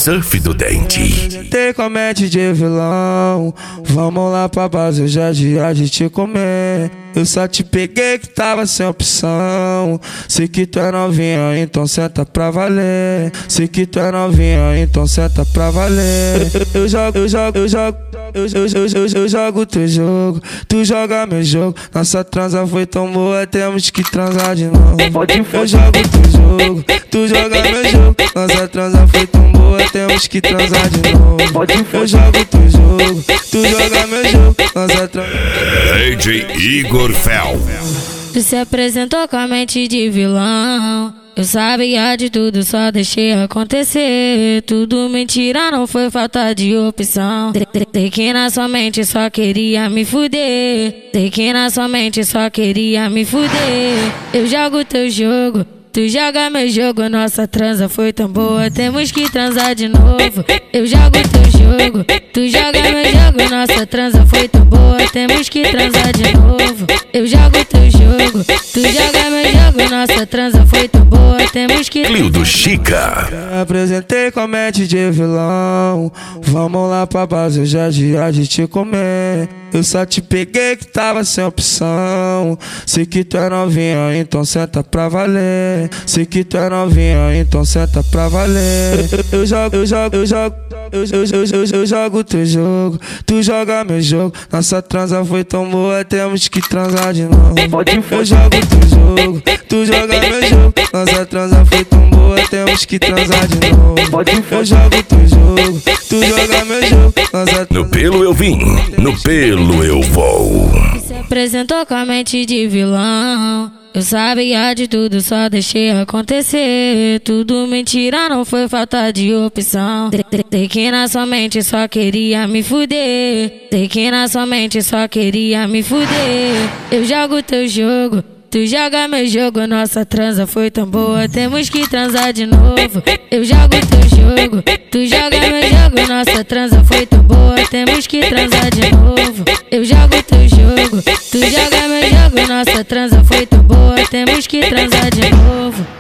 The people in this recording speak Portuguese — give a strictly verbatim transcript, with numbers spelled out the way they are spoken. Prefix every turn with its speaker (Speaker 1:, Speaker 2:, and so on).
Speaker 1: Surf do Dente.
Speaker 2: Tem comente de vilão, vamos lá pra base, hoje é dia de te comer. Eu só te peguei que tava sem opção. Sei que tu é novinha, então senta pra valer. Sei que tu é novinha, então senta pra valer. Eu jogo, eu jogo, eu jogo, eu, eu, eu, eu, eu jogo teu jogo, tu joga meu jogo. Nossa transa foi tão boa, temos que transar de novo. Eu jogo teu jogo, tu joga meu jogo. Nossa transa foi tão boa, temos que transar de novo. Eu jogo teu jogo, tu joga meu jogo. Nossa transa.
Speaker 1: D J Igor Fel.
Speaker 3: Tu se apresentou com a mente de vilão. Eu sabia de tudo, só deixei acontecer. Tudo mentira, não foi falta de opção. Sei que na sua mente só queria me fuder. Sei que na sua mente só queria me fuder. Eu jogo teu jogo, tu joga meu jogo. Nossa transa foi tão boa, temos que transar de novo. Eu jogo teu jogo, tu joga meu jogo. Nossa transa foi tão boa, temos que transar de novo. Eu jogo teu jogo, tu joga meu jogo. Nossa transa foi tão boa, temos que
Speaker 1: Clio do Chica.
Speaker 2: Me apresentei com mente de vilão, vamos lá pra base, hoje é dia de te comer. Eu só te peguei que tava sem opção. Sei que tu é novinha, então senta pra valer. Sei que tu é novinha, então senta pra valer. Eu jogo, eu jogo, eu jogo, eu, eu, eu, eu, eu jogo teu jogo, tu joga meu jogo. Nossa transa foi tão boa, temos que transar de novo. Eu jogo teu jogo, tu joga meu jogo. Nossa transa foi tão boa, temos que transar de novo. Eu jogo teu jogo, tu joga meu jogo. Nossa
Speaker 1: No pelo eu vim, no pelo eu vou.
Speaker 3: se apresentou com a mente de vilão. Eu sabia de tudo, só deixei acontecer. Tudo mentira, não foi falta de opção. Sei que na sua mente só queria me fuder. Sei que na sua mente só queria me fuder. Eu jogo teu jogo, tu joga meu jogo. Nossa transa foi tão boa, temos que transar de novo. Eu jogo teu jogo, tu joga meu jogo. Nossa transa foi tão boa, temos que transar de novo. Eu jogo teu jogo, tu joga meu jogo. Nossa transa foi tão boa, temos que transar de novo.